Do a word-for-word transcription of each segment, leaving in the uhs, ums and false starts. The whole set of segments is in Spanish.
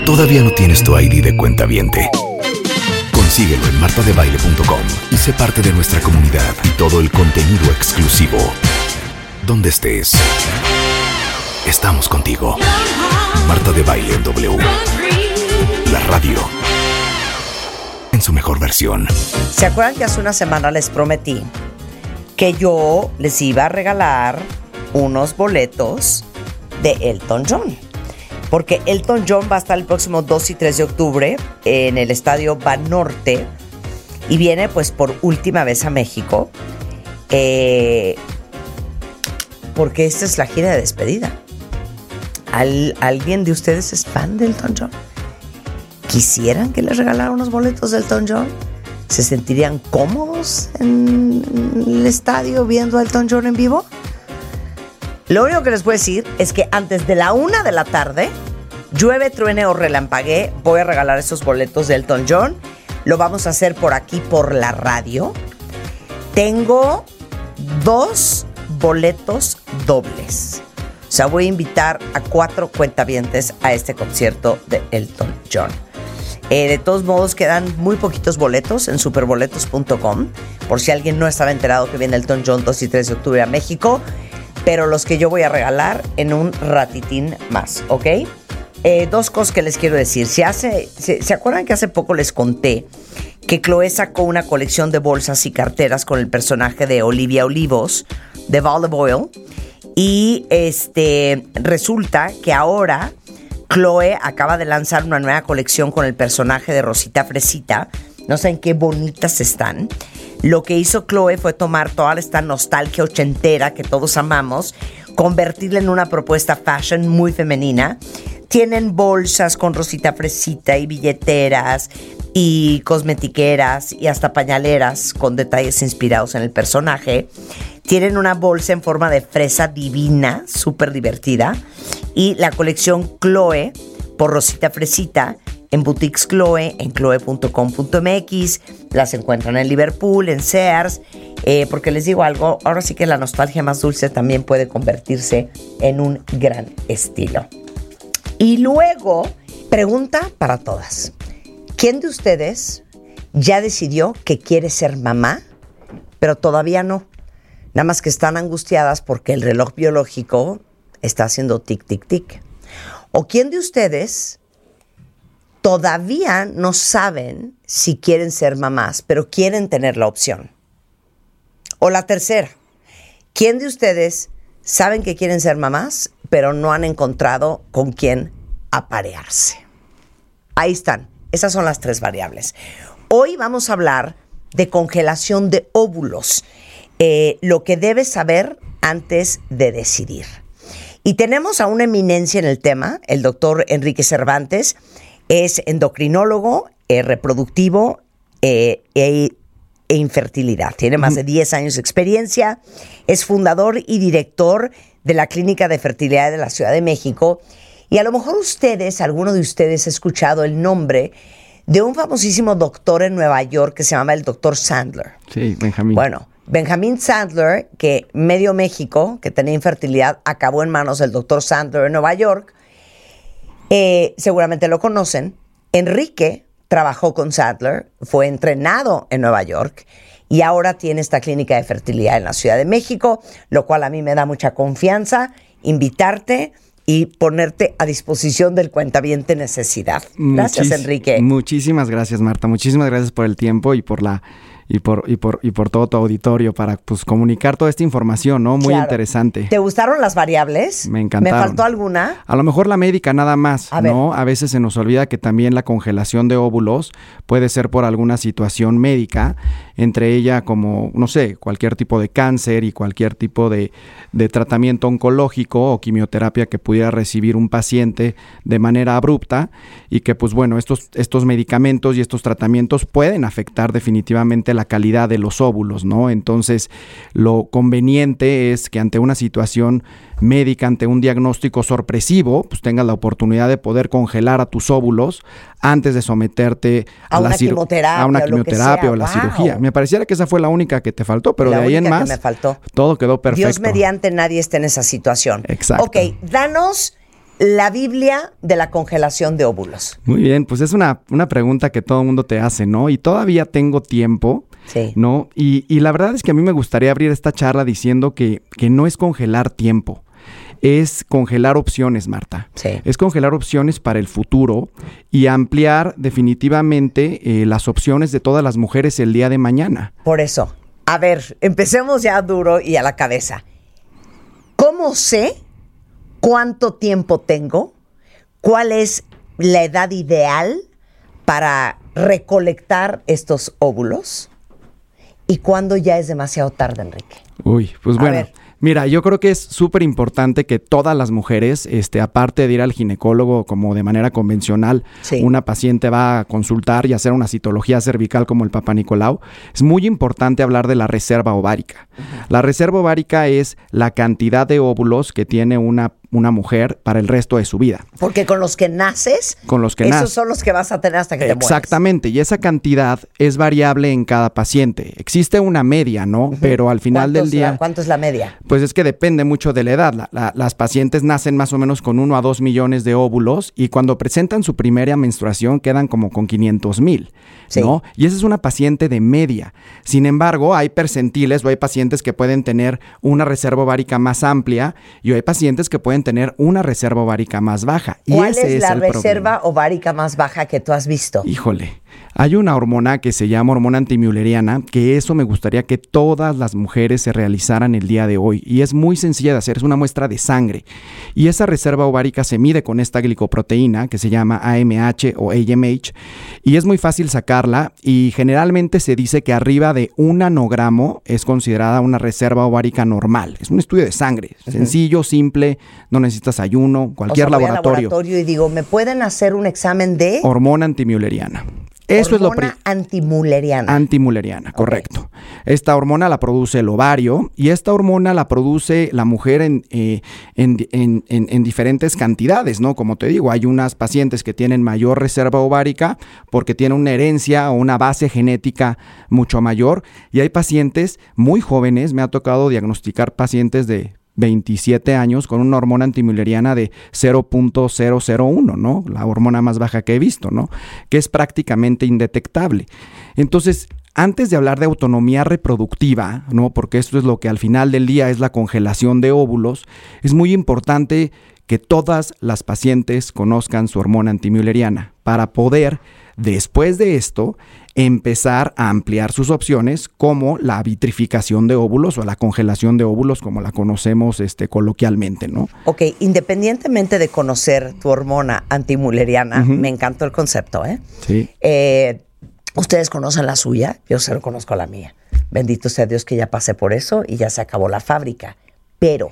¿Todavía no tienes tu I D de cuentaviente? Consíguelo en marta de baile punto com y sé parte de nuestra comunidad y todo el contenido exclusivo. Donde estés, estamos contigo. Marta de Baile en W. La radio en su mejor versión. ¿Se acuerdan que hace una semana les prometí que yo les iba a regalar unos boletos de Elton John? Porque Elton John va a estar el próximo dos y tres de octubre en el Estadio Banorte y viene pues por última vez a México, eh, porque esta es la gira de despedida. ¿Al, ¿Alguien de ustedes es fan de Elton John? ¿Quisieran que les regalara unos boletos de Elton John? ¿Se sentirían cómodos en el estadio viendo a Elton John en vivo? Lo único que les puedo decir es que antes de la una de la tarde, llueve, truene o relampaguee, voy a regalar esos boletos de Elton John. Lo vamos a hacer por aquí, por la radio. Tengo dos boletos dobles. O sea, voy a invitar a cuatro cuentavientes a este concierto de Elton John. Eh, de todos modos, quedan muy poquitos boletos en superboletos punto com. Por si alguien no estaba enterado que viene Elton John dos y tres de octubre a México. Pero los que yo voy a regalar en un ratitín más, ¿ok? Eh, dos cosas que les quiero decir. Se, hace, se, ¿Se acuerdan que hace poco les conté que Chloe sacó una colección de bolsas y carteras con el personaje de Olivia Olivos, de Olive Oil? Y este, resulta que ahora Chloe acaba de lanzar una nueva colección con el personaje de Rosita Fresita. No saben qué bonitas están. Lo que hizo Chloe fue tomar toda esta nostalgia ochentera que todos amamos, convertirla en una propuesta fashion muy femenina. Tienen bolsas con Rosita Fresita y billeteras y cosmetiqueras y hasta pañaleras con detalles inspirados en el personaje. Tienen una bolsa en forma de fresa divina, súper divertida. Y la colección Chloe por Rosita Fresita en Boutiques Chloe, en chloe punto com punto m x. Las encuentran en Liverpool, en Sears. Eh, porque les digo algo, ahora sí que la nostalgia más dulce también puede convertirse en un gran estilo. Y luego, pregunta para todas. ¿Quién de ustedes ya decidió que quiere ser mamá, pero todavía no? Nada más que están angustiadas porque el reloj biológico está haciendo tic, tic, tic. ¿O quién de ustedes todavía no saben si quieren ser mamás, pero quieren tener la opción? O la tercera, ¿quién de ustedes saben que quieren ser mamás, pero no han encontrado con quién aparearse? Ahí están, esas son las tres variables. Hoy vamos a hablar de congelación de óvulos, eh, lo que debes saber antes de decidir. Y tenemos a una eminencia en el tema, el doctor Enrique Cervantes. Es endocrinólogo, eh, reproductivo eh, e, e infertilidad. Tiene más de diez años de experiencia. Es fundador y director de la Clínica de Fertilidad de la Ciudad de México. Y a lo mejor ustedes, alguno de ustedes ha escuchado el nombre de un famosísimo doctor en Nueva York que se llama el doctor Sandler. Sí, Benjamín. Bueno, Benjamín Sandler, que medio México, que tenía infertilidad, acabó en manos del doctor Sandler en Nueva York. Eh, seguramente lo conocen. Enrique trabajó con Sandler, fue entrenado en Nueva York y ahora tiene esta clínica de fertilidad en la Ciudad de México, lo cual a mí me da mucha confianza invitarte y ponerte a disposición del cuentaviente necesidad. Gracias, Muchis- Enrique. Muchísimas gracias, Marta. Muchísimas gracias por el tiempo y por la y por y por y por todo tu auditorio para pues comunicar toda esta información, ¿no? Muy Claro. interesante. ¿Te gustaron las variables? Me encantaron. ¿Me faltó alguna? A lo mejor la médica nada más, A ¿no? ver. A veces se nos olvida que también la congelación de óvulos puede ser por alguna situación médica, entre ella como, no sé, cualquier tipo de cáncer y cualquier tipo de, de tratamiento oncológico o quimioterapia que pudiera recibir un paciente de manera abrupta y que pues bueno, estos, estos medicamentos y estos tratamientos pueden afectar definitivamente la calidad de los óvulos, ¿no? Entonces, lo conveniente es que ante una situación médica, ante un diagnóstico sorpresivo, pues tengas la oportunidad de poder congelar a tus óvulos antes de someterte a, A la una ciru- quimioterapia a una o lo que quimioterapia sea. o la Wow. cirugía. Me pareciera que esa fue la única que te faltó, pero La de ahí en única que más me faltó. todo quedó perfecto. Dios mediante nadie esté en esa situación. Exacto. Ok, danos la Biblia de la congelación de óvulos? Muy bien, pues es una, una pregunta que todo el mundo te hace, ¿no? Y todavía tengo tiempo, sí. ¿no? Y, y la verdad es que a mí me gustaría abrir esta charla diciendo que, que no es congelar tiempo, es congelar opciones, Marta. Sí. Es congelar opciones para el futuro y ampliar definitivamente eh, las opciones de todas las mujeres el día de mañana. Por eso, a ver, empecemos ya duro y a la cabeza. ¿Cómo sé cuánto tiempo tengo? ¿Cuál es la edad ideal para recolectar estos óvulos? ¿Y cuándo ya es demasiado tarde, Enrique? Uy, pues A bueno. ver. Mira, yo creo que es súper importante que todas las mujeres, este, aparte de ir al ginecólogo como de manera convencional, sí. una paciente va a consultar y hacer una citología cervical como el Papa Nicolau, es muy importante hablar de la reserva ovárica. Uh-huh. La reserva ovárica es la cantidad de óvulos que tiene una una mujer para el resto de su vida. Porque con los que naces, con los que esos naces. son los que vas a tener hasta que te mueres. Exactamente, y esa cantidad es variable en cada paciente. Existe una media, ¿no? Uh-huh. Pero al final del día... La, ¿Cuánto es la media? Pues es que depende mucho de la edad. La, la, las pacientes nacen más o menos con uno a dos millones de óvulos y cuando presentan su primera menstruación quedan como con quinientos mil, sí. ¿no? Y esa es una paciente de media. Sin embargo, hay percentiles o hay pacientes que pueden tener una reserva ovárica más amplia y hay pacientes que pueden tener una reserva ovárica más baja. Y ¿Cuál ese es la es el reserva problema. ovárica más baja que tú has visto? Híjole, hay una hormona que se llama hormona antimülleriana, que eso me gustaría que todas las mujeres se realizaran el día de hoy. Y es muy sencilla de hacer, es una muestra de sangre. Y esa reserva ovárica se mide con esta glicoproteína que se llama A M H o A M H. Y es muy fácil sacarla y generalmente se dice que arriba de un nanogramo es considerada una reserva ovárica normal. Es un estudio de sangre, uh-huh. sencillo, simple, no necesitas ayuno, cualquier o sea, voy laboratorio. al laboratorio y digo, ¿me pueden hacer un examen de? Hormona antimülleriana. Eso hormona es lo pri- antimülleriana. Antimülleriana, correcto. Okay. Esta hormona la produce el ovario y esta hormona la produce la mujer en, eh, en, en, en, en diferentes cantidades, ¿no? Como te digo, hay unas pacientes que tienen mayor reserva ovárica porque tienen una herencia o una base genética mucho mayor y hay pacientes muy jóvenes, me ha tocado diagnosticar pacientes de veintisiete años con una hormona antimülleriana de cero punto cero cero uno, ¿no? La hormona más baja que he visto, ¿no? Que es prácticamente indetectable. Entonces, antes de hablar de autonomía reproductiva, ¿no? Porque esto es lo que al final del día es la congelación de óvulos, es muy importante que todas las pacientes conozcan su hormona antimülleriana para poder, después de esto, empezar a ampliar sus opciones como la vitrificación de óvulos o la congelación de óvulos como la conocemos este, coloquialmente, ¿no? Ok, independientemente de conocer tu hormona antimülleriana, uh-huh. me encantó el concepto, ¿eh? Sí. Eh, ¿Ustedes conocen la suya? Yo solo conozco la mía. Bendito sea Dios que ya pasé por eso y ya se acabó la fábrica. Pero,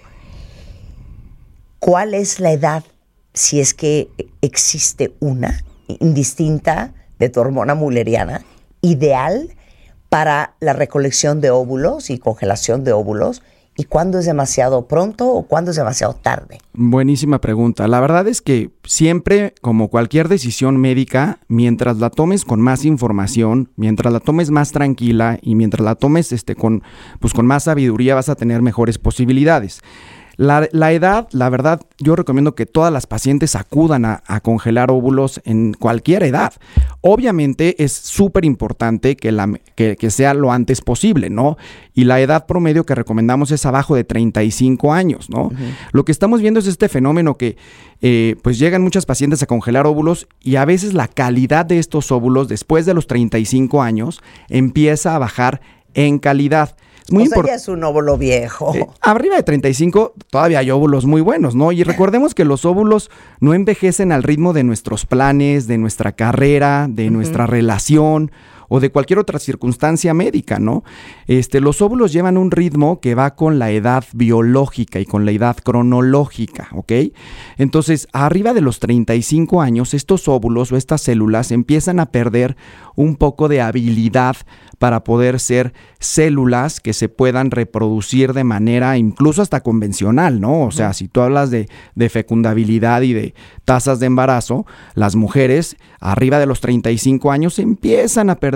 ¿cuál es la edad, si es que existe una, indistinta de tu hormona mülleriana, ideal para la recolección de óvulos y congelación de óvulos? ¿Y cuándo es demasiado pronto o cuándo es demasiado tarde? Buenísima pregunta. La verdad es que siempre, como cualquier decisión médica, mientras la tomes con más información, mientras la tomes más tranquila y mientras la tomes este, con, pues, con más sabiduría, vas a tener mejores posibilidades. La, la edad, la verdad, yo recomiendo que todas las pacientes acudan a, a congelar óvulos en cualquier edad. Obviamente es súper importante que, la, que, que sea lo antes posible, ¿no? Y la edad promedio que recomendamos es abajo de treinta y cinco años, ¿no? Uh-huh. Lo que estamos viendo es este fenómeno que eh, pues llegan muchas pacientes a congelar óvulos y a veces la calidad de estos óvulos después de los treinta y cinco años empieza a bajar en calidad. Es muy o sea, import- ya es un óvulo viejo. Eh, arriba de treinta y cinco todavía hay óvulos muy buenos, ¿no? Y recordemos que los óvulos no envejecen al ritmo de nuestros planes, de nuestra carrera, de uh-huh. nuestra relación o de cualquier otra circunstancia médica, ¿no? Este, los óvulos llevan un ritmo que va con la edad biológica y con la edad cronológica, ¿ok? Entonces, arriba de los treinta y cinco años, estos óvulos o estas células empiezan a perder un poco de habilidad para poder ser células que se puedan reproducir de manera incluso hasta convencional, ¿no? O sea, si tú hablas de, de fecundabilidad y de tasas de embarazo, las mujeres arriba de los treinta y cinco años empiezan a perder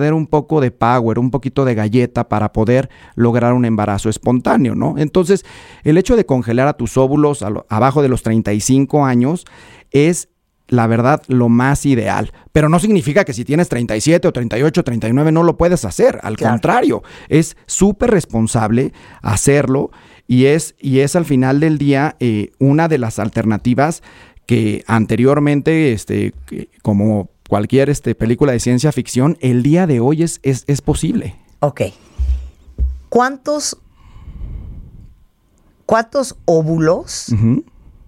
poder un poco de power, un poquito de galleta para poder lograr un embarazo espontáneo, ¿no? Entonces, el hecho de congelar a tus óvulos a lo, abajo de los treinta y cinco años es, la verdad, lo más ideal. Pero no significa que si tienes treinta y siete o treinta y ocho, treinta y nueve no lo puedes hacer. Al claro. contrario, es súper responsable hacerlo y es, y es al final del día eh, una de las alternativas que anteriormente, este, que, como cualquier este, película de ciencia ficción, el día de hoy es, es, es posible. Ok. ¿Cuántos, cuántos óvulos uh-huh.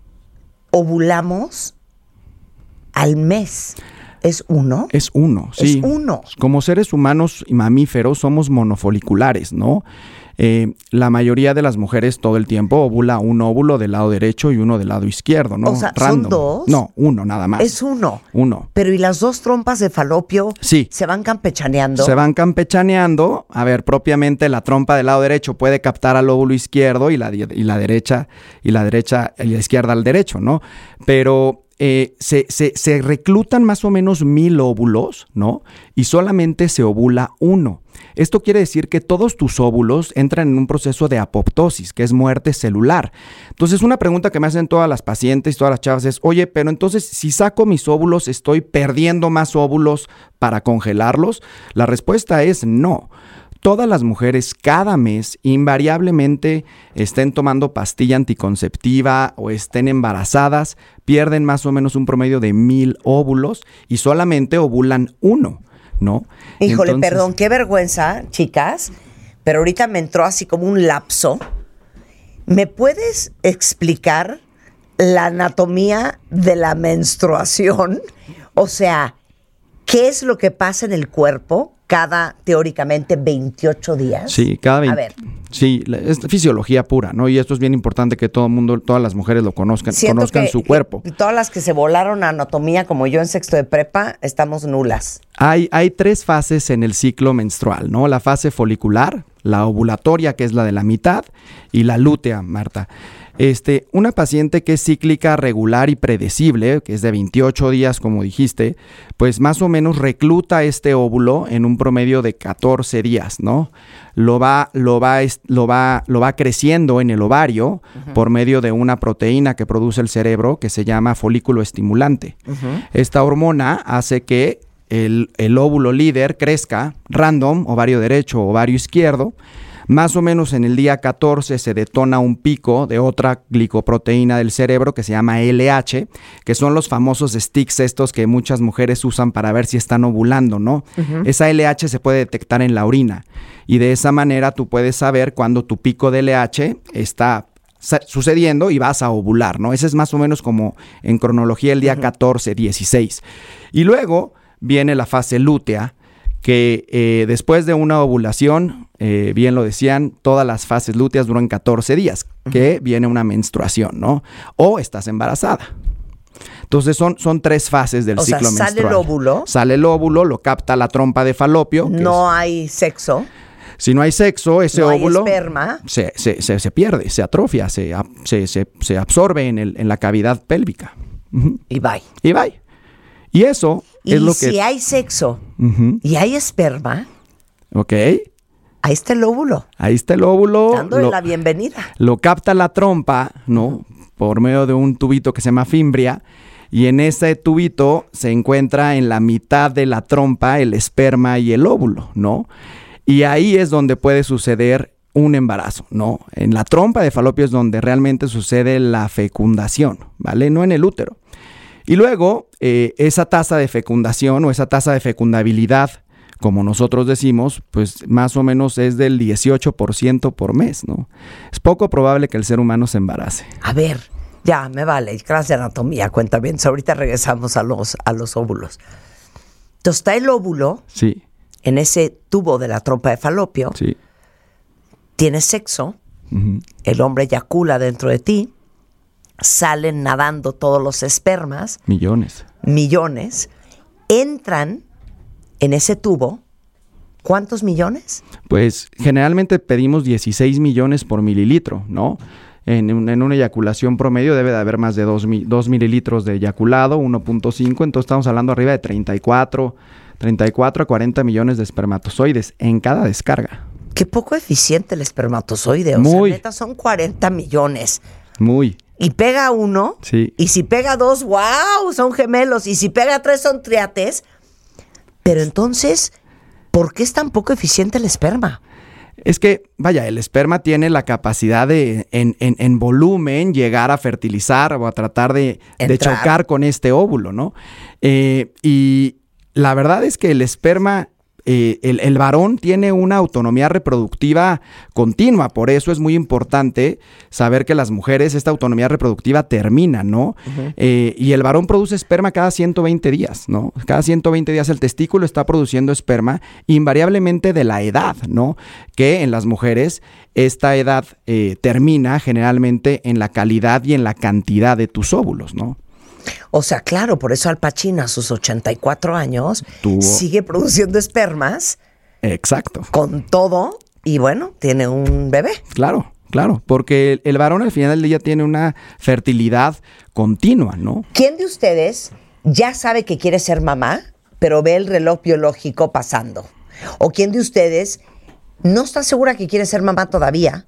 ovulamos al mes? ¿Es uno? Es uno, sí. Es uno. Como seres humanos y mamíferos somos monofoliculares, ¿no? Eh, la mayoría de las mujeres todo el tiempo ovula un óvulo del lado derecho y uno del lado izquierdo, ¿no? O sea, Random. ¿son dos? No, uno nada más. Es uno. Uno. Pero ¿y las dos trompas de falopio? Sí. ¿Se van campechaneando? Se van campechaneando. A ver, propiamente la trompa del lado derecho puede captar al óvulo izquierdo y la, y la derecha, y la derecha, y la izquierda al derecho, ¿no? Pero eh, se, se, se reclutan más o menos mil óvulos, ¿no? Y solamente se ovula uno. Esto quiere decir que todos tus óvulos entran en un proceso de apoptosis, que es muerte celular. Entonces, una pregunta que me hacen todas las pacientes, todas las chavas es, oye, pero entonces, si saco mis óvulos, ¿estoy perdiendo más óvulos para congelarlos? La respuesta es no. Todas las mujeres cada mes invariablemente estén tomando pastilla anticonceptiva o estén embarazadas, pierden más o menos un promedio de mil óvulos y solamente ovulan uno, ¿no? Híjole, Entonces, perdón, qué vergüenza, chicas, pero ahorita me entró así como un lapso. ¿Me puedes explicar la anatomía de la menstruación? O sea, ¿qué es lo que pasa en el cuerpo cada, teóricamente, veintiocho días? Sí, cada veinte. A ver. Sí, es fisiología pura, ¿no? Y esto es bien importante que todo el mundo, todas las mujeres lo conozcan, Siento conozcan que, su cuerpo. que todas las que se volaron a anatomía, como yo en sexto de prepa, estamos nulas. Hay, hay tres fases en el ciclo menstrual, ¿no? La fase folicular, la ovulatoria, que es la de la mitad, y la lútea, Marta. Este, una paciente que es cíclica, regular y predecible, que es de veintiocho días, como dijiste, pues más o menos recluta este óvulo en un promedio de catorce días, ¿no? Lo va, lo va, lo va, lo va creciendo en el ovario uh-huh. por medio de una proteína que produce el cerebro que se llama folículo estimulante. Uh-huh. Esta hormona hace que el, el óvulo líder crezca random, ovario derecho, ovario izquierdo. Más o menos en el día catorce se detona un pico de otra glicoproteína del cerebro que se llama L H, que son los famosos sticks estos que muchas mujeres usan para ver si están ovulando, ¿no? Uh-huh. Esa L H se puede detectar en la orina y de esa manera tú puedes saber cuándo tu pico de L H está sucediendo y vas a ovular, ¿no? Ese es más o menos como en cronología el día uh-huh. catorce, dieciséis. Y luego viene la fase lútea, que eh, después de una ovulación, eh, bien lo decían, todas las fases lúteas duran catorce días, uh-huh. que viene una menstruación, ¿no? O estás embarazada. Entonces son, son tres fases del o ciclo sea, menstrual. Sale el óvulo. Sale el óvulo, lo capta la trompa de falopio. No es, hay sexo. Si no hay sexo, ese no óvulo hay esperma. Se, se, se, se pierde, se atrofia, se, se, se, se absorbe en, el, en la cavidad pélvica. Uh-huh. Y bye. Y bye. Y eso y es lo si que... hay sexo uh-huh. y hay esperma, ok, ahí está el óvulo. Ahí está el óvulo. Dándole lo, la bienvenida. Lo capta la trompa, ¿no? Uh-huh. Por medio de un tubito que se llama fimbria. Y en ese tubito se encuentra en la mitad de la trompa el esperma y el óvulo, ¿no? Y ahí es donde puede suceder un embarazo, ¿no? En la trompa de falopio es donde realmente sucede la fecundación, ¿vale? No en el útero. Y luego, eh, esa tasa de fecundación o esa tasa de fecundabilidad, como nosotros decimos, pues más o menos es del dieciocho por ciento por mes, ¿no? Es poco probable que el ser humano se embarace. A ver, ya, me vale, clase de anatomía, cuenta bien. Ahorita regresamos a los, a los óvulos. Entonces está el óvulo sí. en ese tubo de la trompa de falopio. Sí. Tienes sexo, uh-huh. el hombre eyacula dentro de ti, salen nadando todos los espermas. Millones. Millones. Entran en ese tubo. ¿Cuántos millones? Pues generalmente pedimos dieciséis millones por mililitro, ¿no? En, un, en una eyaculación promedio debe de haber más de dos mililitros de eyaculado, uno punto cinco, entonces estamos hablando arriba de treinta y cuatro, treinta y cuatro a cuarenta millones de espermatozoides en cada descarga. Qué poco eficiente el espermatozoide. O Muy. sea, neta, son cuarenta millones. Muy. Y pega uno. Sí. Y si pega dos, ¡wow! Son gemelos. Y si pega tres, son triates. Pero entonces, ¿por qué es tan poco eficiente el esperma? Es que, vaya, el esperma tiene la capacidad de, en, en, en volumen, llegar a fertilizar o a tratar de, de chocar con este óvulo, ¿no? Eh, y la verdad es que el esperma, eh, el, el varón tiene una autonomía reproductiva continua. Por eso es muy importante saber que las mujeres, esta autonomía reproductiva termina, ¿no? Uh-huh. Eh, y el varón produce esperma cada ciento veinte días, ¿no? Cada ciento veinte días el testículo está produciendo esperma, invariablemente de la edad, ¿no? Que en las mujeres esta edad eh, termina generalmente en la calidad y en la cantidad de tus óvulos, ¿no? O sea, claro, por eso Al Pacino a sus ochenta y cuatro años Tuvo... sigue produciendo espermas. Exacto. Con todo, y bueno, tiene un bebé. Claro, claro, porque el, el varón al final del día tiene una fertilidad continua, ¿no? ¿Quién de ustedes ya sabe que quiere ser mamá, pero ve el reloj biológico pasando? ¿O quién de ustedes no está segura que quiere ser mamá todavía,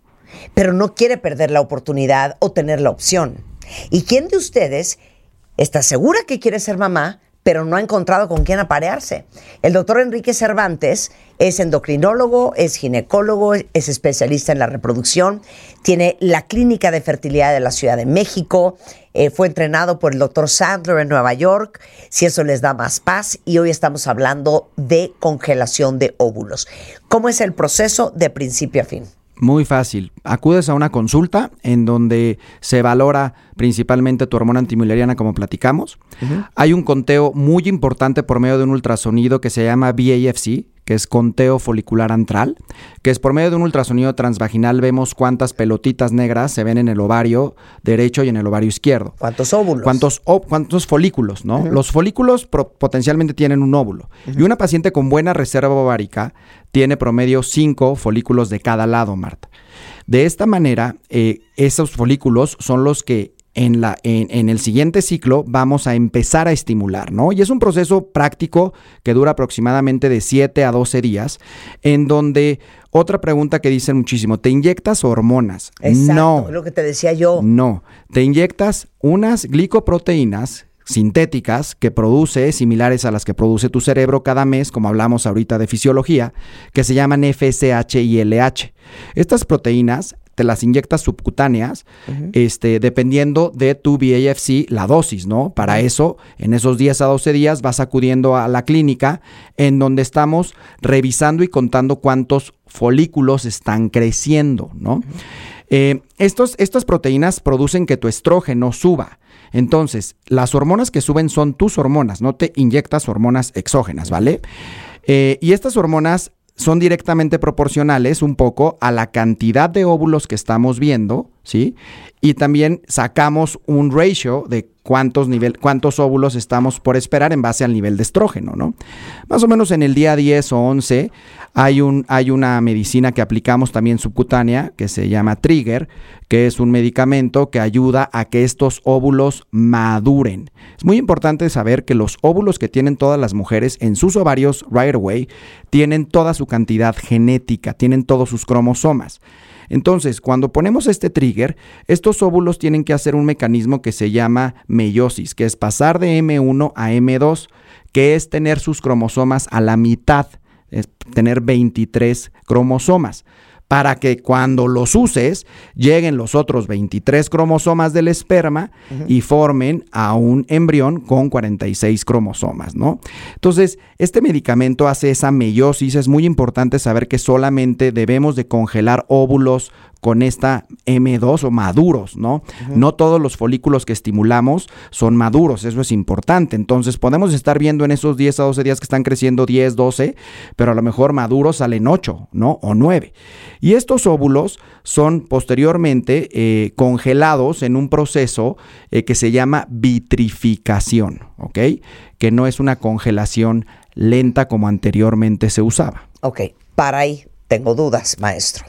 pero no quiere perder la oportunidad o tener la opción? ¿Y quién de ustedes está segura que quiere ser mamá, pero no ha encontrado con quién aparearse? El doctor Enrique Cervantes es endocrinólogo, es ginecólogo, es especialista en la reproducción, tiene la Clínica de Fertilidad de la Ciudad de México, eh, fue entrenado por el doctor Sandler en Nueva York, si eso les da más paz, y hoy estamos hablando de congelación de óvulos. ¿Cómo es el proceso de principio a fin? Muy fácil. Acudes a una consulta en donde se valora principalmente tu hormona antimileriana, como platicamos. Uh-huh. Hay un conteo muy importante por medio de un ultrasonido que se llama V A F C, que es conteo folicular antral, que es por medio de un ultrasonido transvaginal vemos cuántas pelotitas negras se ven en el ovario derecho y en el ovario izquierdo. ¿Cuántos óvulos? ¿Cuántos, ó, cuántos folículos, no? Uh-huh. Los folículos pro, potencialmente tienen un óvulo. Uh-huh. Y una paciente con buena reserva ovárica tiene promedio cinco folículos de cada lado, Marta. De esta manera, eh, esos folículos son los que En, la, en, en el siguiente ciclo vamos a empezar a estimular, ¿no? Y es un proceso práctico que dura aproximadamente de siete a doce días, en donde, otra pregunta que dicen muchísimo, ¿te inyectas hormonas? Exacto, no. Es lo que te decía yo. No, te inyectas unas glicoproteínas sintéticas que produce, similares a las que produce tu cerebro cada mes, como hablamos ahorita de fisiología, que se llaman F S H y L H. Estas proteínas te las inyectas subcutáneas, uh-huh. este, dependiendo de tu V A F C, la dosis, ¿no? Para uh-huh. eso, en esos diez a doce días vas acudiendo a la clínica en donde estamos revisando y contando cuántos folículos están creciendo, ¿no? Uh-huh. Eh, estos, estas proteínas producen que tu estrógeno suba. Entonces, las hormonas que suben son tus hormonas, no te inyectas hormonas exógenas, ¿vale? Eh, y estas hormonas son directamente proporcionales un poco a la cantidad de óvulos que estamos viendo, ¿sí? Y también sacamos un ratio de cuántos, nivel, cuántos óvulos estamos por esperar en base al nivel de estrógeno, ¿no? Más o menos en el día diez o once hay, un, hay una medicina que aplicamos también subcutánea que se llama Trigger, que es un medicamento que ayuda a que estos óvulos maduren. Es muy importante saber que los óvulos que tienen todas las mujeres en sus ovarios right away tienen toda su cantidad genética, tienen todos sus cromosomas. Entonces, cuando ponemos este trigger, estos óvulos tienen que hacer un mecanismo que se llama meiosis, que es pasar de eme uno a eme dos, que es tener sus cromosomas a la mitad, es tener veintitrés cromosomas, para que cuando los uses lleguen los otros veintitrés cromosomas del esperma uh-huh. y formen a un embrión con cuarenta y seis cromosomas, ¿no? Entonces, este medicamento hace esa meiosis. Es muy importante saber que solamente debemos de congelar óvulos con esta eme dos o maduros, ¿no? Uh-huh. No todos los folículos que estimulamos son maduros, eso es importante. Entonces, podemos estar viendo en esos diez a doce días que están creciendo diez, doce, pero a lo mejor maduros salen ocho, ¿no? O nueve. Y estos óvulos son posteriormente eh, congelados en un proceso eh, que se llama vitrificación, ¿ok? Que no es una congelación lenta como anteriormente se usaba. Ok, para ahí tengo dudas, maestro.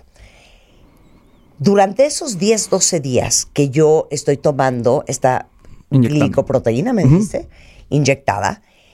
Durante esos diez, doce días que yo estoy tomando esta glicoproteína, me dijiste, uh-huh. inyectada,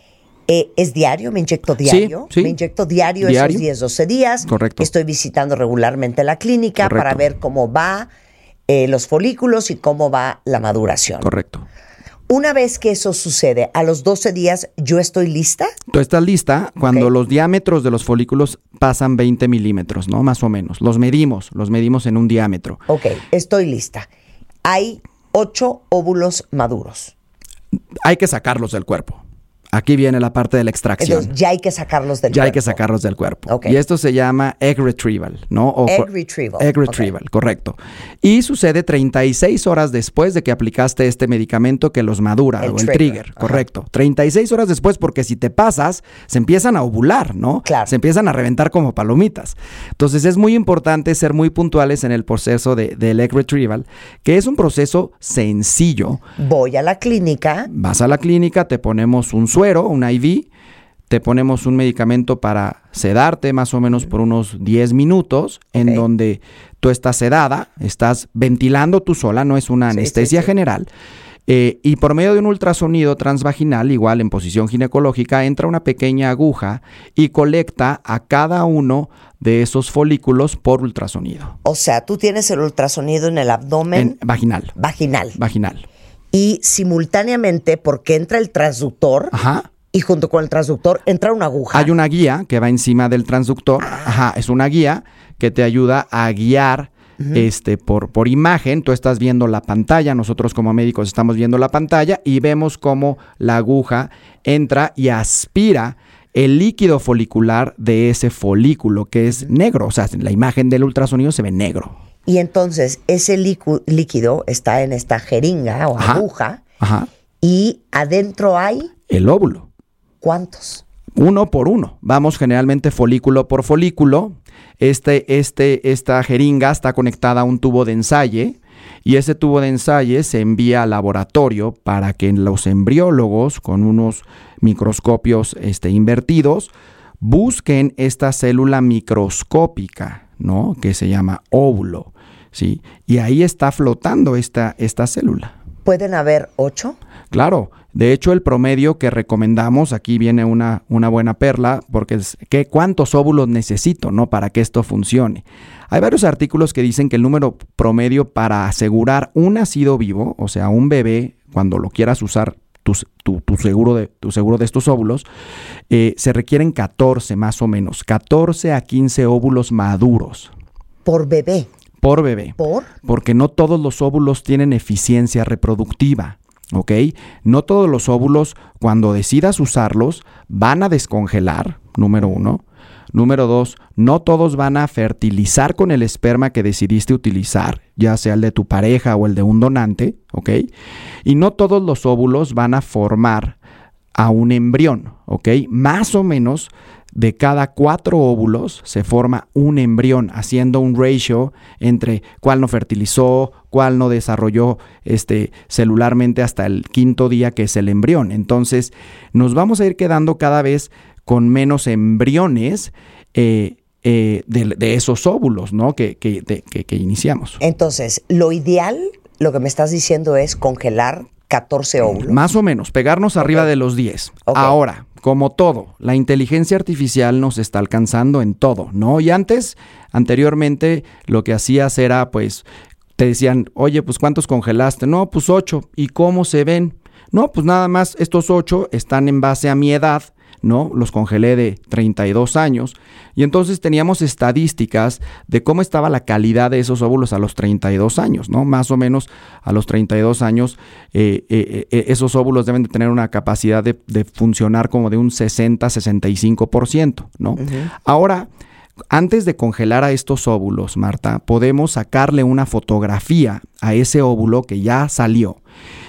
Eh, ¿Es diario? ¿Me inyecto diario? Sí, sí. Me inyecto diario, Diario. esos diez, doce días. Correcto. Estoy visitando regularmente la clínica Correcto. para ver cómo va eh, los folículos y cómo va la maduración. Correcto. Una vez que eso sucede, a los doce días, ¿yo estoy lista? Tú estás lista cuando Ok. los diámetros de los folículos pasan veinte milímetros, ¿no? Más o menos. Los medimos, los medimos en un diámetro. Ok, estoy lista. Hay ocho óvulos maduros. Hay que sacarlos del cuerpo. Aquí viene la parte de la extracción. Entonces, ya hay que sacarlos del ya cuerpo. hay que sacarlos del cuerpo. Ok. Y esto se llama egg retrieval, ¿no? O Egg co- retrieval. Egg retrieval, Ok. correcto. Y sucede treinta y seis horas después de que aplicaste este medicamento que los madura, El o el trigger, trigger, ajá. correcto. treinta y seis horas después, porque si te pasas, se empiezan a ovular, ¿no? Claro. Se empiezan a reventar como palomitas. Entonces es muy importante ser muy puntuales en el proceso de, del egg retrieval, que es un proceso sencillo. Voy a la clínica. Vas a la clínica, te ponemos un suero, un I V, te ponemos un medicamento para sedarte más o menos por unos diez minutos, en Ok. donde tú estás sedada, estás ventilando tú sola, no es una Sí, anestesia sí, sí. general. Eh, y por medio de un ultrasonido transvaginal, igual en posición ginecológica, entra una pequeña aguja y colecta a cada uno de esos folículos por ultrasonido. O sea, tú tienes el ultrasonido en el abdomen En, vaginal. vaginal. Vaginal. Y simultáneamente, porque entra el transductor, Ajá. y junto con el transductor entra una aguja. Hay una guía que va encima del transductor. Ajá, es una guía que te ayuda a guiar este, por, por imagen. Tú estás viendo la pantalla, nosotros como médicos estamos viendo la pantalla y vemos cómo la aguja entra y aspira el líquido folicular de ese folículo que es negro. O sea, en la imagen del ultrasonido se ve negro. Y entonces ese licu- líquido está en esta jeringa o Ajá. aguja Ajá. y adentro hay El óvulo. ¿cuántos? Uno por uno. Vamos generalmente folículo por folículo. Este, este, esta jeringa está conectada a un tubo de ensayo y ese tubo de ensayo se envía al laboratorio para que los embriólogos con unos microscopios este, invertidos busquen esta célula microscópica, ¿no? Que se llama óvulo, ¿sí? Y ahí está flotando esta, esta célula. ¿Pueden haber ocho? Claro, de hecho el promedio que recomendamos, aquí viene una, una buena perla, porque es que cuántos óvulos necesito, ¿no? Para que esto funcione. Hay varios artículos que dicen que el número promedio para asegurar un nacido vivo, o sea, un bebé, cuando lo quieras usar, tu, tu, tu, seguro, de, tu seguro de estos óvulos, eh, se requieren catorce más o menos, catorce a quince óvulos maduros Por bebé. por bebé. ¿Por? Porque no todos los óvulos tienen eficiencia reproductiva, ¿ok? No todos los óvulos, cuando decidas usarlos, van a descongelar, número uno. Número dos, no todos van a fertilizar con el esperma que decidiste utilizar, ya sea el de tu pareja o el de un donante, ¿ok? Y no todos los óvulos van a formar a un embrión, ¿ok? Más o menos de cada cuatro óvulos se forma un embrión, haciendo un ratio entre cuál no fertilizó, cuál no desarrolló este, celularmente hasta el quinto día, que es el embrión. Entonces, nos vamos a ir quedando cada vez con menos embriones eh, eh, de, de esos óvulos, ¿no? Que, que, de, que, que iniciamos. Entonces, lo ideal, lo que me estás diciendo es congelar catorce óvulos. Más o menos, pegarnos arriba Ok. de los diez. Ok. Ahora, como todo, la inteligencia artificial nos está alcanzando en todo, ¿no? Y antes, anteriormente, lo que hacías era, pues, te decían, oye, pues, ¿cuántos congelaste? No, pues, ocho. ¿Y cómo se ven? No, pues, nada más, estos ocho están en base a mi edad, ¿no? Los congelé de treinta y dos años. Y entonces teníamos estadísticas de cómo estaba la calidad de esos óvulos a los treinta y dos años, ¿no? Más o menos a los treinta y dos años, eh, eh, eh, esos óvulos deben de tener una capacidad de, de funcionar como de un sesenta a sesenta y cinco por ciento, ¿no? Ujú. Ahora, antes de congelar a estos óvulos, Marta, podemos sacarle una fotografía a ese óvulo que ya salió.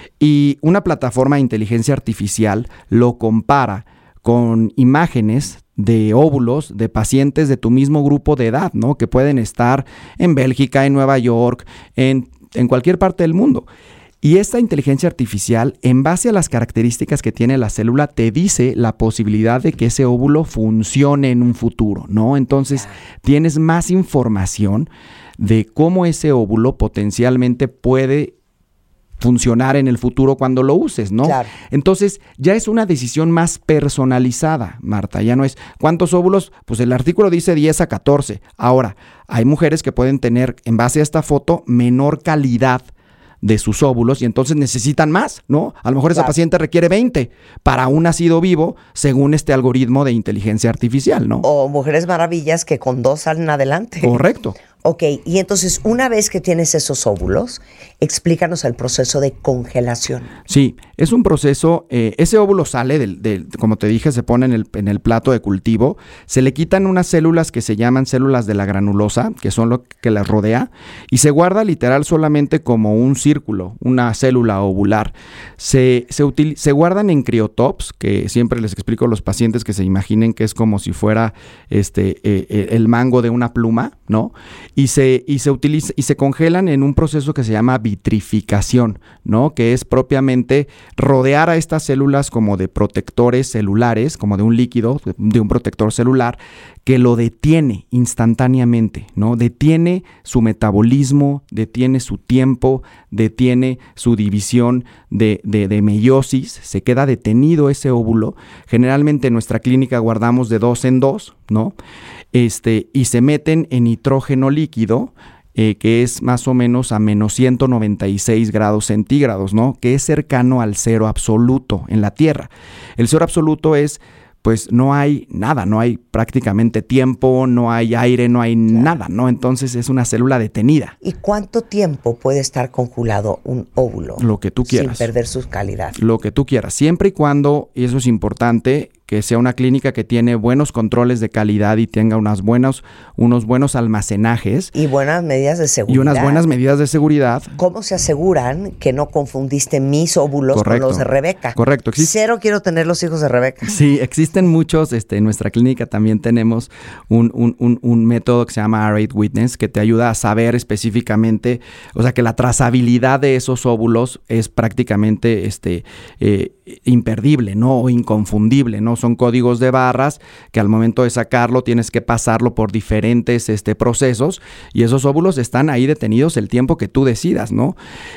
Y una plataforma de inteligencia artificial lo compara con imágenes de óvulos de pacientes de tu mismo grupo de edad, ¿no? Que pueden estar en Bélgica, en Nueva York, en, en cualquier parte del mundo. Y esta inteligencia artificial, en base a las características que tiene la célula, te dice la posibilidad de que ese óvulo funcione en un futuro, ¿no? Entonces, tienes más información de cómo ese óvulo potencialmente puede funcionar en el futuro cuando lo uses, ¿no? Claro. Entonces, ya es una decisión más personalizada, Marta. Ya no es ¿cuántos óvulos? Pues el artículo dice diez a catorce. Ahora, hay mujeres que pueden tener, en base a esta foto, menor calidad de sus óvulos y entonces necesitan más, ¿no? A lo mejor esa Claro. paciente requiere veinte para un nacido vivo según este algoritmo de inteligencia artificial, ¿no? O mujeres maravillas que con dos salen adelante. Correcto. Ok, y entonces una vez que tienes esos óvulos, explícanos el proceso de congelación. Sí, es un proceso, eh, ese óvulo sale, del, del, como te dije, se pone en el, en el plato de cultivo, se le quitan unas células que se llaman células de la granulosa, que son lo que las rodea, y se guarda literal solamente como un círculo, una célula ovular. Se, se, util, se guardan en criotops, que siempre les explico a los pacientes que se imaginen que es como si fuera este, eh, el mango de una pluma, ¿no? Y se, y, se utiliza, y se congelan en un proceso que se llama vitrificación, ¿no? Que es propiamente rodear a estas células como de protectores celulares, como de un líquido, de un protector celular, que lo detiene instantáneamente, ¿no? Detiene su metabolismo, detiene su tiempo, detiene su división de, de, de meiosis, se queda detenido ese óvulo. Generalmente en nuestra clínica guardamos de dos en dos, ¿no? Este, y se meten en nitrógeno líquido, eh, que es más o menos a menos ciento noventa y seis grados centígrados, ¿no? Que es cercano al cero absoluto en la Tierra. El cero absoluto es, pues no hay nada, no hay prácticamente tiempo, no hay aire, no hay Claro. nada, ¿no? Entonces es una célula detenida. ¿Y cuánto tiempo puede estar congelado un óvulo? Lo que tú quieras. Sin perder su calidad. Lo que tú quieras, siempre y cuando, y eso es importante, que sea una clínica que tiene buenos controles de calidad y tenga unas buenos, unos buenos almacenajes Y buenas medidas de seguridad. y unas buenas medidas de seguridad. ¿Cómo se aseguran que no confundiste mis óvulos Correcto. con los de Rebeca? Correcto. Existe- Cero quiero tener los hijos de Rebeca. Sí, existen muchos, este, en nuestra clínica también tenemos un, un, un, un método que se llama R ocho Witness, que te ayuda a saber específicamente, o sea, que la trazabilidad de esos óvulos es prácticamente este, eh, imperdible, ¿no? O inconfundible, ¿no? Son códigos de barras que al momento de sacarlo tienes que pasarlo por diferentes este, procesos y esos óvulos están ahí detenidos el tiempo que tú decidas, ¿no?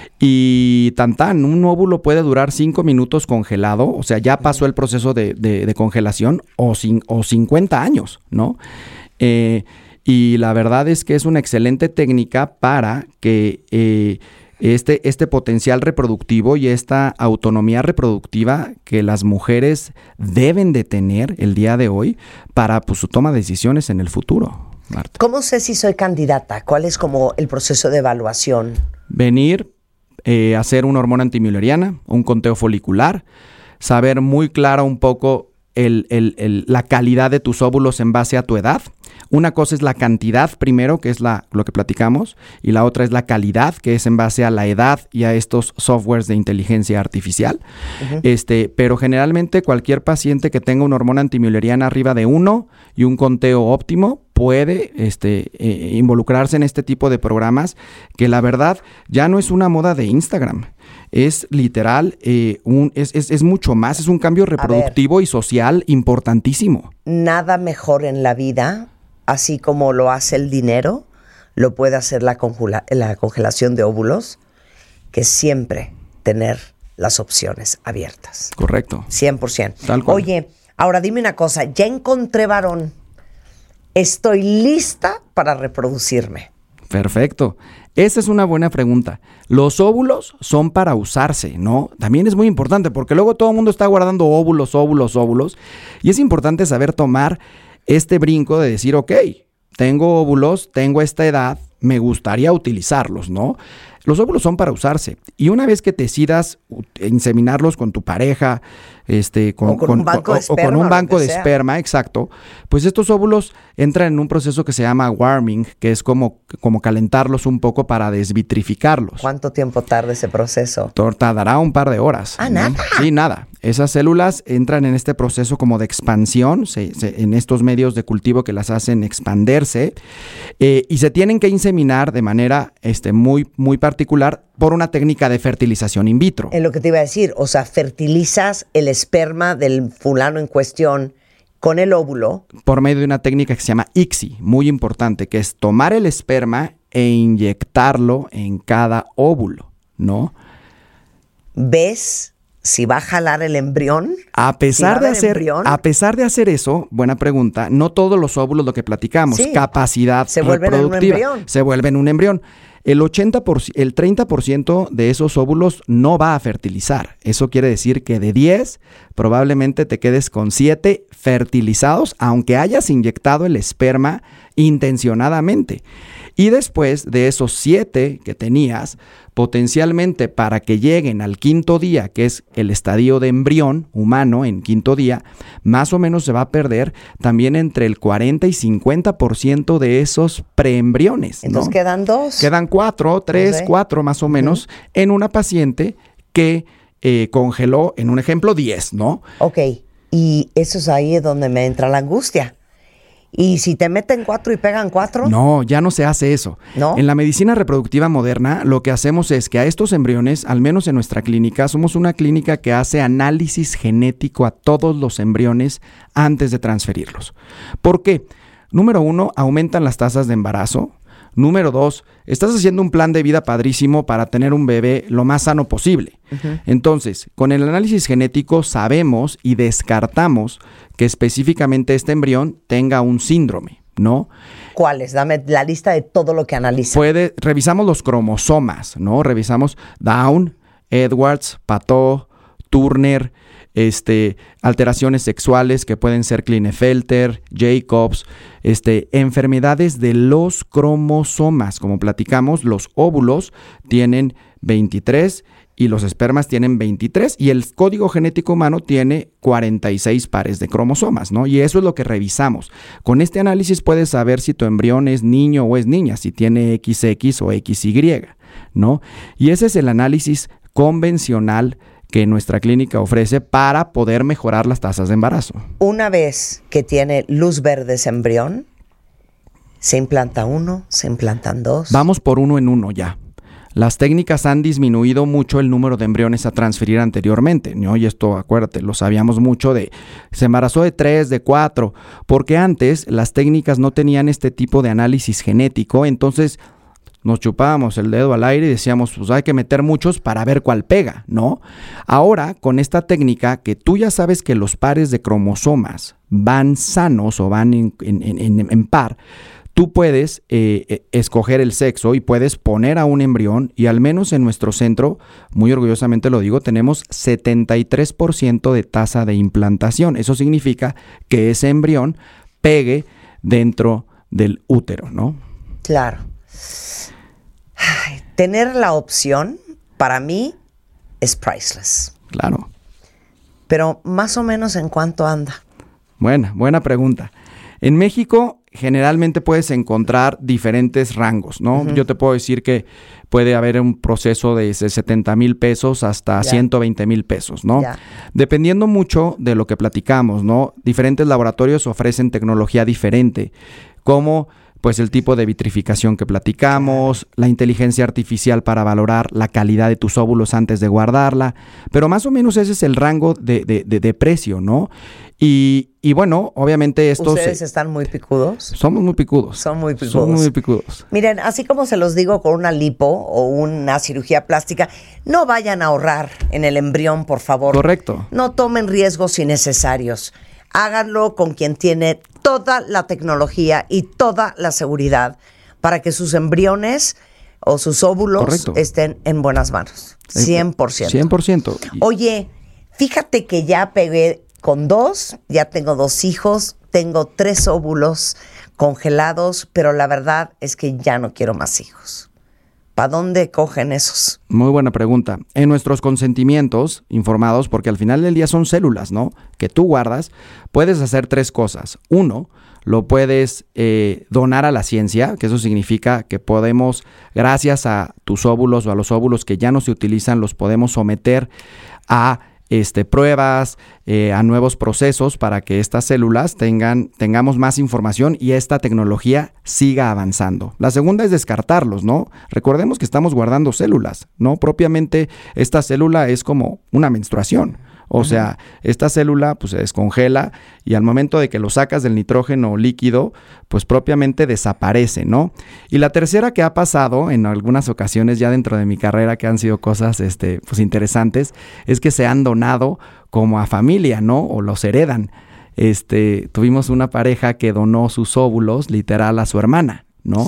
Y tan tan, un óvulo puede durar cinco minutos congelado, o sea, ya pasó el proceso de, de, de congelación o, cin, o cincuenta años, ¿no? Eh, y la verdad es que es una excelente técnica para que eh, este, este potencial reproductivo y esta autonomía reproductiva que las mujeres deben de tener el día de hoy para pues, su toma de decisiones en el futuro, Marta. ¿Cómo sé si soy candidata? ¿Cuál es como el proceso de evaluación? Venir, eh, hacer una hormona antimileriana, un conteo folicular, saber muy claro un poco el, el, el, la calidad de tus óvulos en base a tu edad. Una cosa es la cantidad primero, que es la, lo que platicamos, y la otra es la calidad, que es en base a la edad y a estos softwares de inteligencia artificial. Uh-huh. Este, pero generalmente cualquier paciente que tenga una hormona antimileriana arriba de uno y un conteo óptimo puede este, eh, involucrarse en este tipo de programas que la verdad ya no es una moda de Instagram. Es literal, eh, un, es, es, es mucho más, es un cambio reproductivo ver, y social importantísimo. Nada mejor en la vida, así como lo hace el dinero, lo puede hacer la, congela, la congelación de óvulos, que siempre tener las opciones abiertas. Correcto. cien por ciento. Tal cual. Oye, ahora dime una cosa, ya encontré varón. Estoy lista para reproducirme. Perfecto. Esa es una buena pregunta. Los óvulos son para usarse, ¿no? También es muy importante porque luego todo el mundo está guardando óvulos, óvulos, óvulos. Y es importante saber tomar este brinco de decir, ok, tengo óvulos, tengo esta edad, me gustaría utilizarlos, ¿no? Los óvulos son para usarse. Y una vez que decidas inseminarlos con tu pareja, este, con, o con, con un banco, o, de, esperma, o con un banco de sea. esperma, exacto, pues estos óvulos entran en un proceso que se llama warming, que es como, como calentarlos un poco para desvitrificarlos. ¿Cuánto tiempo tarda ese proceso? Tardará un par de horas. Ah, ¿no? nada. Sí, nada. Esas células entran en este proceso como de expansión, se, se, en estos medios de cultivo que las hacen expanderse, eh, y se tienen que inseminar de manera este, muy, muy particular por una técnica de fertilización in vitro. Es lo que te iba a decir, o sea, fertilizas el esperma del fulano en cuestión con el óvulo. Por medio de una técnica que se llama I C S I, muy importante, que es tomar el esperma e inyectarlo en cada óvulo, ¿no? ves si va a jalar el embrión. A pesar si de hacer, embrión, a pesar de hacer eso, buena pregunta, no todos los óvulos, lo que platicamos, sí, capacidad se vuelven reproductiva, en un embrión. se vuelven un embrión. El ochenta por ciento, el treinta por ciento de esos óvulos no va a fertilizar. Eso quiere decir que de diez, probablemente te quedes con siete fertilizados, aunque hayas inyectado el esperma intencionadamente. Y después de esos siete que tenías, potencialmente para que lleguen al quinto día, que es el estadio de embrión humano en quinto día, más o menos se va a perder también entre el cuarenta y cincuenta por ciento de esos preembriones, ¿no? Entonces quedan dos. Quedan cuatro, tres, sé. cuatro más o menos, uh-huh, en una paciente que eh, congeló, en un ejemplo, diez, ¿no? Ok, y eso es ahí donde me entra la angustia. ¿Y si te meten cuatro y pegan cuatro? No, ya no se hace eso. ¿No? En la medicina reproductiva moderna, lo que hacemos es que a estos embriones, al menos en nuestra clínica, somos una clínica que hace análisis genético a todos los embriones antes de transferirlos. ¿Por qué? Número uno, aumentan las tasas de embarazo. Número dos, estás haciendo un plan de vida padrísimo para tener un bebé lo más sano posible. Uh-huh. Entonces, con el análisis genético sabemos y descartamos que específicamente este embrión tenga un síndrome, ¿no? ¿Cuáles? Dame la lista de todo lo que analizan. Puede, revisamos los cromosomas, ¿no? Revisamos Down, Edwards, Pateau, Turner, este, alteraciones sexuales que pueden ser Klinefelter, Jacobs, este, enfermedades de los cromosomas. Como platicamos, los óvulos tienen veintitrés y los espermas tienen veintitrés y el código genético humano tiene cuarenta y seis pares de cromosomas, ¿no? Y eso es lo que revisamos. Con este análisis puedes saber si tu embrión es niño o es niña, si tiene equis equis o equis y, ¿no? Y ese es el análisis convencional que nuestra clínica ofrece para poder mejorar las tasas de embarazo. Una vez que tiene luz verde ese embrión, se implanta uno, se implantan dos. Vamos por uno en uno ya. Las técnicas han disminuido mucho el número de embriones a transferir anteriormente, ¿no? Y esto, acuérdate, lo sabíamos mucho de, se embarazó de tres, de cuatro, porque antes las técnicas no tenían este tipo de análisis genético, entonces nos chupábamos el dedo al aire y decíamos, pues hay que meter muchos para ver cuál pega, ¿no? Ahora, con esta técnica que tú ya sabes que los pares de cromosomas van sanos o van en, en, en, en par, tú puedes eh, escoger el sexo y puedes poner a un embrión y al menos en nuestro centro, muy orgullosamente lo digo, tenemos setenta y tres por ciento de tasa de implantación. Eso significa que ese embrión pegue dentro del útero, ¿no? Claro. Ay, tener la opción, para mí, es priceless. Claro. Pero más o menos, ¿en cuánto anda? Buena, buena pregunta. En México, generalmente puedes encontrar diferentes rangos, ¿no? Uh-huh. Yo te puedo decir que puede haber un proceso de setenta mil pesos hasta yeah. ciento veinte mil pesos, ¿no? Yeah. Dependiendo mucho de lo que platicamos, ¿no? Diferentes laboratorios ofrecen tecnología diferente, como pues el tipo de vitrificación que platicamos, la inteligencia artificial para valorar la calidad de tus óvulos antes de guardarla, pero más o menos ese es el rango de, de, de, de precio, ¿no? Y, y bueno, obviamente estos... ¿Ustedes se, están muy picudos? Somos muy picudos. Son muy picudos. Somos muy picudos. Miren, así como se los digo con una lipo o una cirugía plástica, no vayan a ahorrar en el embrión, por favor. Correcto. No tomen riesgos innecesarios. Háganlo con quien tiene toda la tecnología y toda la seguridad para que sus embriones o sus óvulos Correcto. Estén en buenas manos. cien por ciento. cien por ciento. Oye, fíjate que ya pegué con dos, ya tengo dos hijos, tengo tres óvulos congelados, pero la verdad es que ya no quiero más hijos. ¿Para dónde cogen esos? Muy buena pregunta. En nuestros consentimientos informados, porque al final del día son células, ¿no? Que tú guardas, puedes hacer tres cosas. Uno, lo puedes eh, donar a la ciencia, que eso significa que podemos, gracias a tus óvulos o a los óvulos que ya no se utilizan, los podemos someter a Este, pruebas, eh, a nuevos procesos para que estas células tengan, tengamos más información y esta tecnología siga avanzando. La segunda es descartarlos, ¿no? Recordemos que estamos guardando células, ¿no? Propiamente esta célula es como una menstruación. O uh-huh. sea, esta célula pues se descongela y al momento de que lo sacas del nitrógeno líquido, pues propiamente desaparece, ¿no? Y la tercera que ha pasado en algunas ocasiones ya dentro de mi carrera, que han sido cosas este, pues interesantes, es que se han donado como a familia, ¿no? O los heredan. Este, tuvimos una pareja que donó sus óvulos literal a su hermana, ¿no?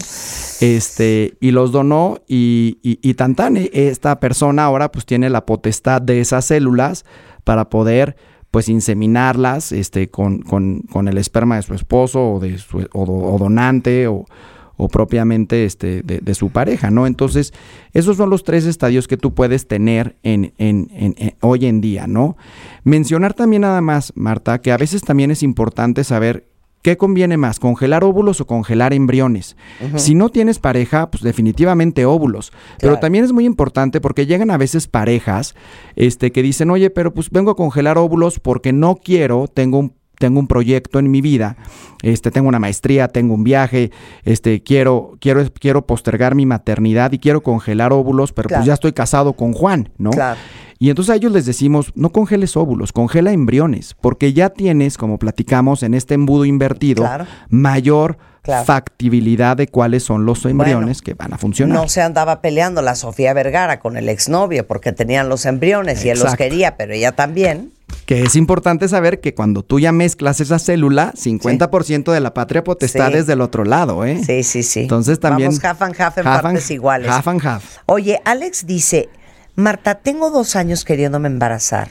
Este, y los donó y, y, y tan tan, esta persona ahora pues tiene la potestad de esas células para poder pues inseminarlas este, con, con, con el esperma de su esposo o de su o, o donante o, o propiamente este, de, de su pareja, ¿no? Entonces, esos son los tres estadios que tú puedes tener en, en, en, en, hoy en día, ¿no? Mencionar también nada más, Marta, que a veces también es importante saber ¿qué conviene más? ¿Congelar óvulos o congelar embriones? Uh-huh. Si no tienes pareja, pues definitivamente óvulos. Claro. Pero también es muy importante porque llegan a veces parejas este, que dicen, oye, pero pues vengo a congelar óvulos porque no quiero, tengo un tengo un proyecto en mi vida, este, tengo una maestría, tengo un viaje, este, quiero, quiero, quiero postergar mi maternidad y quiero congelar óvulos, pero claro. pues ya estoy casado con Juan, ¿no? Claro. Y entonces a ellos les decimos, no congeles óvulos, congela embriones, porque ya tienes, como platicamos en este embudo invertido, claro. mayor claro. factibilidad de cuáles son los embriones bueno, que van a funcionar. No se andaba peleando la Sofía Vergara con el exnovio porque tenían los embriones Exacto. y él los quería, pero ella también. Que es importante saber que cuando tú ya mezclas esa célula, cincuenta por ciento sí. de la patria potestad sí. es del otro lado, ¿eh? Sí, sí, sí. Entonces también... Vamos half and half en half partes and, iguales. Half and half. Oye, Alex dice, Marta, tengo dos años queriéndome embarazar.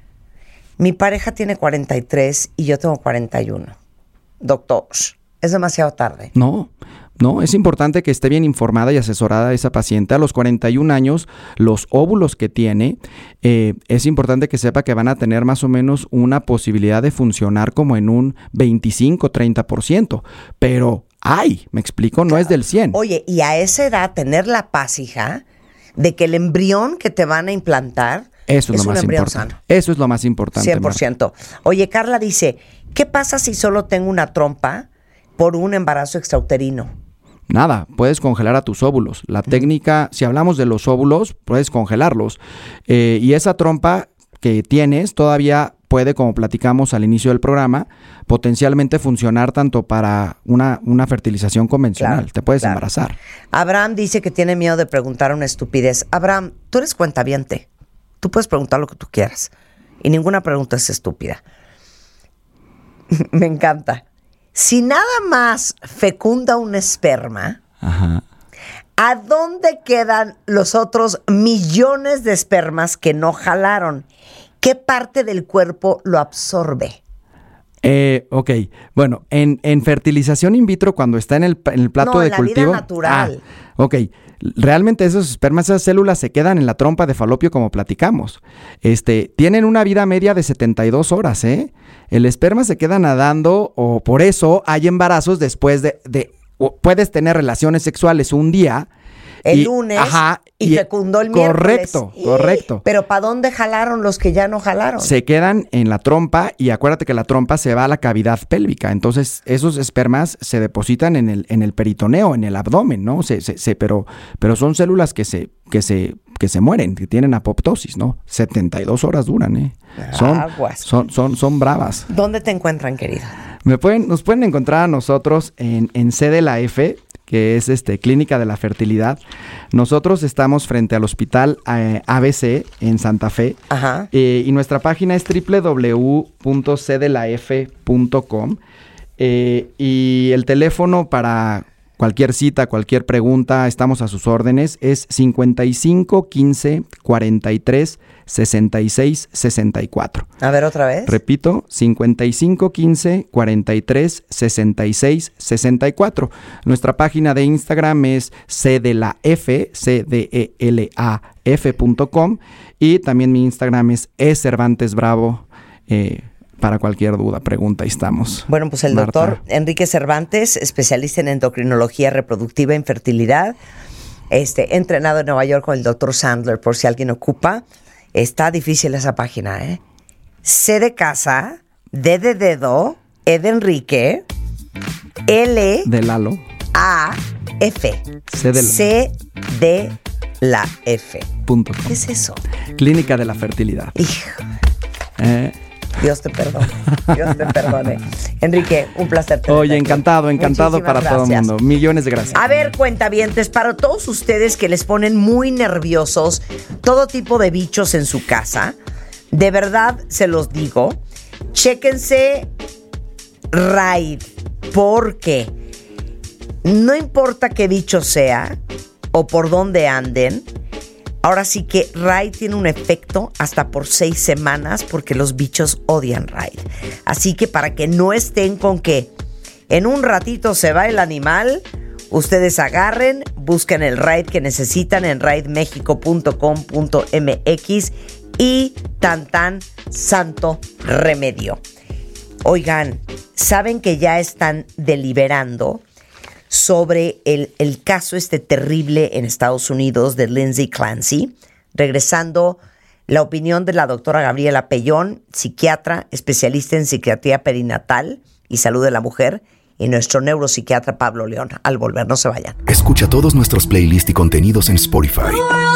Mi pareja tiene cuarenta y tres y yo tengo cuarenta y uno. Doctor, es demasiado tarde. No, no, es importante que esté bien informada y asesorada esa paciente. A los cuarenta y un años, los óvulos que tiene, eh, es importante que sepa que van a tener más o menos una posibilidad de funcionar como en un veinticinco, treinta por ciento. Pero, ay, me explico, no claro. es del cien. Oye, y a esa edad tener la paz, hija, de que el embrión que te van a implantar Eso es, es lo un más embrión importante. sano. Eso es lo más importante. cien por ciento. Marta. Oye, Carla dice, ¿qué pasa si solo tengo una trompa por un embarazo extrauterino? Nada, puedes congelar a tus óvulos. La uh-huh. técnica, si hablamos de los óvulos, puedes congelarlos. Eh, y esa trompa que tienes todavía puede, como platicamos al inicio del programa, potencialmente funcionar tanto para una, una fertilización convencional. Claro, Te puedes claro. embarazar. Abraham dice que tiene miedo de preguntar una estupidez. Abraham, tú eres cuentaviente. Tú puedes preguntar lo que tú quieras. Y ninguna pregunta es estúpida. Me encanta. Si nada más fecunda un esperma, Ajá. ¿a dónde quedan los otros millones de espermas que no jalaron? ¿Qué parte del cuerpo lo absorbe? Eh, ok, bueno, en, en fertilización in vitro, cuando está en el, en el plato no, de en la cultivo. Vida natural. Ah, ok, realmente esos espermas, esas células se quedan en la trompa de falopio como platicamos. Este, tienen una vida media de setenta y dos horas, ¿eh? El esperma se queda nadando, o por eso hay embarazos después de, de puedes tener relaciones sexuales un día. El y, lunes ajá, y, y fecundó el miércoles. Correcto, correcto. Pero ¿para dónde jalaron los que ya no jalaron? Se quedan en la trompa y acuérdate que la trompa se va a la cavidad pélvica. Entonces esos espermas se depositan en el, en el peritoneo, en el abdomen, ¿no? Se, se, se, pero, pero son células que se, que se, que se mueren, que tienen apoptosis, ¿no? setenta y dos horas duran, ¿eh? Son, son, son, son bravas. ¿Dónde te encuentran, querida? Me pueden, nos pueden encontrar a nosotros en, en C de la F, que es este Clínica de la Fertilidad. Nosotros estamos frente al Hospital eh, A B C en Santa Fe. Ajá. Eh, y nuestra página es doble u doble u doble u punto c de la f punto com. Eh, y el teléfono para cualquier cita, cualquier pregunta, estamos a sus órdenes, es cincuenta y cinco quince cuarenta y tres sesenta y seis sesenta y cuatro. A ver, otra vez. Repito, cincuenta y cinco quince cuarenta y tres sesenta y seis sesenta y cuatro. Nuestra página de Instagram es C de la F, C D E L A F punto com, y también mi Instagram es E Cervantes Bravo. Eh, Para cualquier duda, pregunta, ahí estamos. Bueno, pues el Marta. doctor Enrique Cervantes, especialista en endocrinología reproductiva e infertilidad, este, entrenado en Nueva York con el doctor Sandler, por si alguien ocupa. Está difícil esa página, ¿eh? C de casa, D de dedo, E de Enrique, L de Lalo, A, F. C de, C de la F. Punto. ¿Qué es eso? Clínica de la Fertilidad. Hijo. Eh. Dios te perdone. Dios te perdone. Enrique, un placer tenerte. Oye, encantado, encantado. Muchísimas para gracias. Todo el mundo. Millones de gracias. A ver, cuentavientes, para todos ustedes que les ponen muy nerviosos todo tipo de bichos en su casa, de verdad se los digo, chéquense Raid, porque no importa qué bicho sea o por dónde anden, ahora sí que Raid tiene un efecto hasta por seis semanas porque los bichos odian Raid. Así que para que no estén con que en un ratito se va el animal, ustedes agarren, busquen el Raid que necesitan en raid mexico punto com punto m x y tan tan santo remedio. Oigan, ¿saben que ya están deliberando sobre el, el caso este terrible en Estados Unidos de Lindsay Clancy? Regresando, la opinión de la doctora Gabriela Pellón, psiquiatra, especialista en psiquiatría perinatal y salud de la mujer, y nuestro neuropsiquiatra Pablo León. Al volver, no se vayan. Escucha todos nuestros playlists y contenidos en Spotify.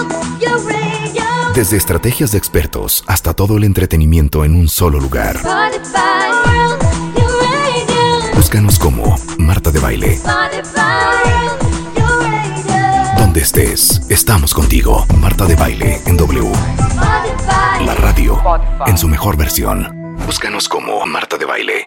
Desde estrategias de expertos hasta todo el entretenimiento en un solo lugar. Búscanos como Marta de Baile. Donde estés, estamos contigo. Marta de Baile en W. La radio en su mejor versión. Búscanos como Marta de Baile.